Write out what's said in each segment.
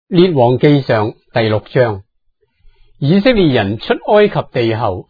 列王記上第6章。以色列人出埃及地後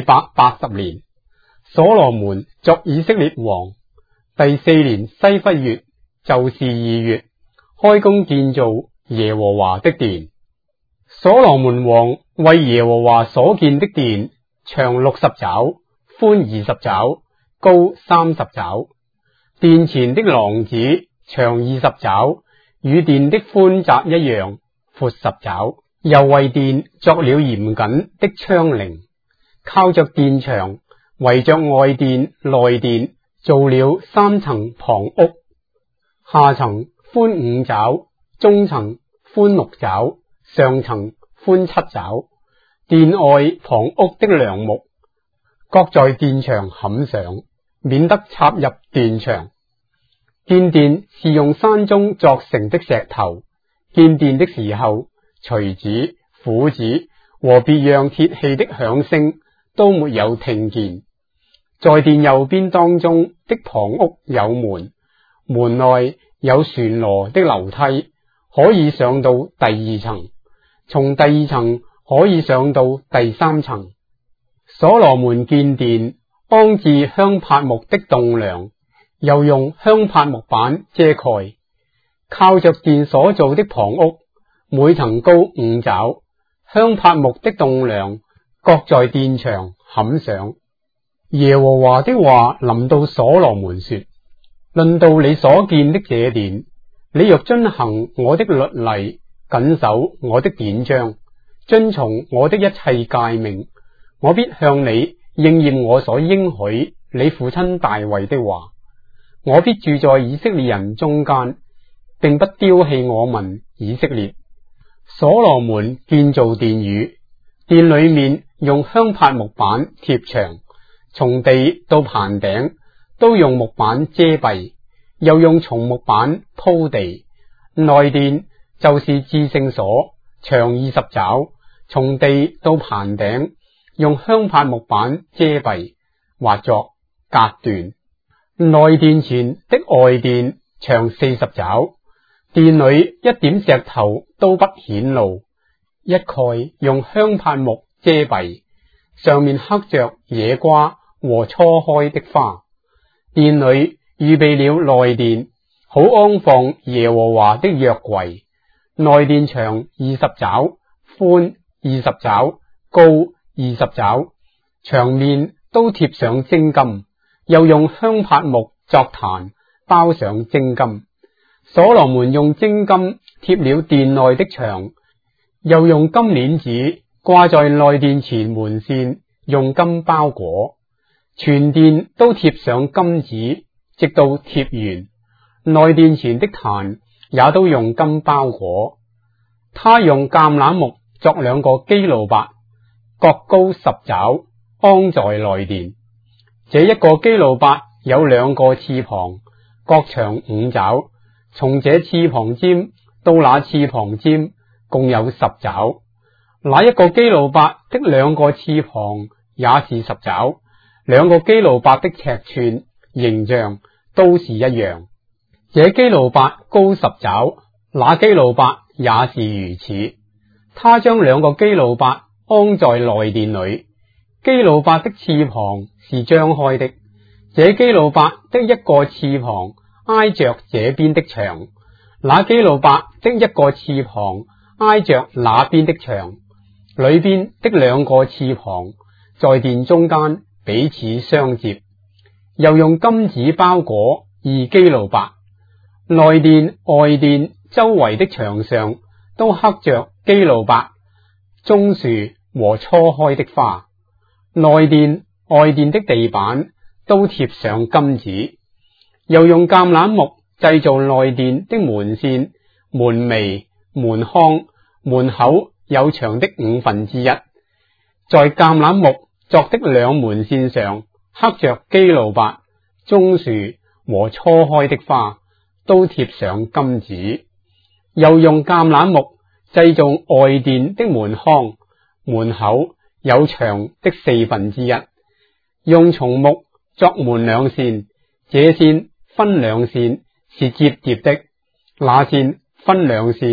480年，所羅門作以色列王第4年西弗月，就是2月，開工建造耶和華的殿。所羅門王為耶和華所建的殿，長60肘，寬20肘，高30肘。殿前的廊子長20肘，與殿的寬窄一樣，闊10肘。又為殿作了嚴謹的窗棂，靠着殿牆圍着外殿內殿做了3層旁屋，下層寬5肘，中層寬6肘，上層寬7肘。殿外旁屋的梁木各在殿牆坎上，免得插入殿牆。建殿是用山中鑿成的石頭。建殿的時候，錘子、斧子和別樣鐵器的響聲都沒有聽見。在殿右邊當中的旁屋有門，門內有旋螺的樓梯，可以上到第2層，從第2層可以上到第3層。所羅門建殿，安置香柏木的棟梁，又用香柏木板遮蓋，靠着殿所造的旁屋，每層高5肘，香柏木的棟梁各在殿牆坎上。耶和華的話臨到所羅門說：論到你所建的這殿，你若遵行我的律例，謹守我的典章，遵從我的一切誡命，我必向你應驗我所應許你父親大衛的話。我必住在以色列人中間，並不丟棄我民以色列。所羅門建造殿宇，殿裏面用香柏木板貼牆，從地到棚頂都用木板遮蔽，又用松木板鋪地。內殿就是至聖所，長20肘，從地到棚頂用香柏木板遮蔽，劃作隔斷。內殿前的外殿長40肘，殿裏一點石頭都不顯露，一概用香柏木遮蔽，上面刻着野瓜和初開的花。殿裏預備了內殿，好安放耶和華的約櫃。內殿長20肘，寬20肘，高20肘，牆面都貼上精金，又用香柏木作壇，包上精金。所羅門用精金貼了殿內的牆，又用金鏈子掛在內殿前門扇，用金包裹。全殿都貼上金子，直到貼完。內殿前的壇也都用金包裹。他用橄欖木作2個基路伯，各高10肘，安在內殿。這一個基路伯有2個翅膀，各長5肘。從這翅膀尖到那翅膀尖，共有10肘。那一個基路伯的2個翅膀也是10肘。2個基路伯的尺寸、形象都是一樣。這基路伯高10肘，那基路伯也是如此。他將2個基路伯安在內殿裏。基路伯的翅膀是張開的，這基路伯的一個翅膀挨着這邊的牆，那基路伯的一個翅膀挨着那邊的牆，裏邊的2個翅膀在殿中間彼此相接，又用金子包裹2基路伯。內殿外殿周圍的牆上都刻着基路伯、棕樹和初開的花。內殿外殿的地板都貼上金子，又用橄欖木製造內殿的門扇、門楣、門框、門口有長的1/5。在橄欖木作的2門扇上刻着基路伯、棕樹和初開的花，都貼上金子。又用橄欖木製造外殿的門框、門口有長的1/4，用松木作門兩扇，這扇分2扇是摺疊的，那扇分2扇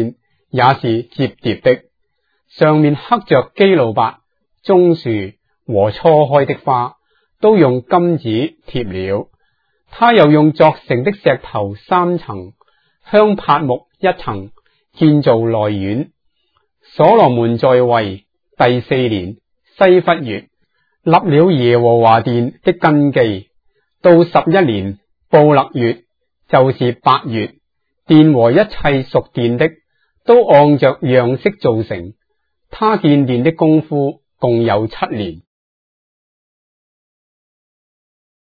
也是折疊的，上面刻着基路伯、棕樹和初開的花，都用金子貼了。他又用鑿成的石頭3層，香柏木1層，建造內院。所羅門在位第4年西弗月，立了耶和華殿的根基。到11年布勒月，就是8月，殿和一切屬殿的都按着樣式造成。他建殿的功夫共有7年。